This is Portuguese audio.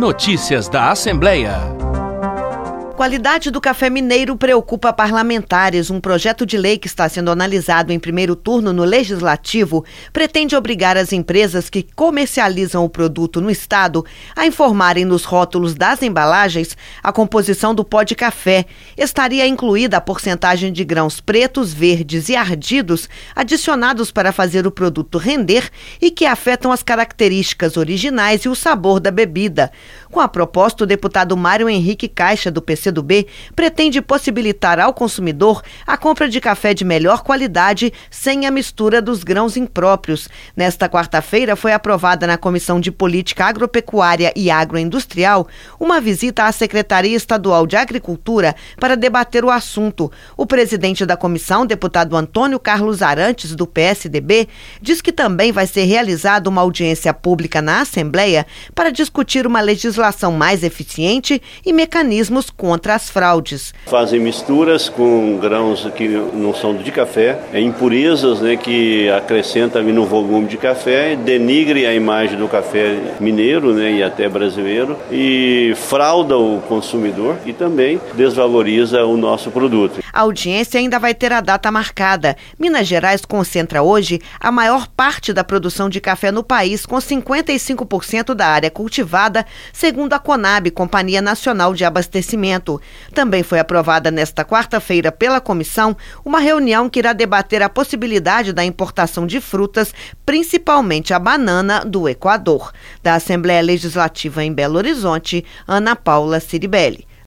Notícias da Assembleia. Qualidade do café mineiro preocupa parlamentares. Um projeto de lei que está sendo analisado em primeiro turno no Legislativo pretende obrigar as empresas que comercializam o produto no estado a informarem nos rótulos das embalagens a composição do pó de café. Estaria incluída a porcentagem de grãos pretos, verdes e ardidos adicionados para fazer o produto render e que afetam as características originais e o sabor da bebida. Com a proposta, o deputado Mário Henrique Caixa, do PCdoB, pretende possibilitar ao consumidor a compra de café de melhor qualidade sem a mistura dos grãos impróprios. Nesta quarta-feira foi aprovada na Comissão de Política Agropecuária e Agroindustrial uma visita à Secretaria Estadual de Agricultura para debater o assunto. O presidente da comissão, deputado Antônio Carlos Arantes, do PSDB, diz que também vai ser realizada uma audiência pública na Assembleia para discutir uma legislação mais eficiente e mecanismos contra as fraudes. Fazem misturas com grãos que não são de café, impurezas, que acrescentam no volume de café, denigre a imagem do café mineiro, e até brasileiro, e frauda o consumidor e também desvaloriza o nosso produto. A audiência ainda vai ter a data marcada. Minas Gerais concentra hoje a maior parte da produção de café no país, com 55% da área cultivada, segundo a Conab, Companhia Nacional de Abastecimento. Também foi aprovada nesta quarta-feira pela comissão uma reunião que irá debater a possibilidade da importação de frutas, principalmente a banana, do Equador. Da Assembleia Legislativa em Belo Horizonte, Ana Paula Ciribelli.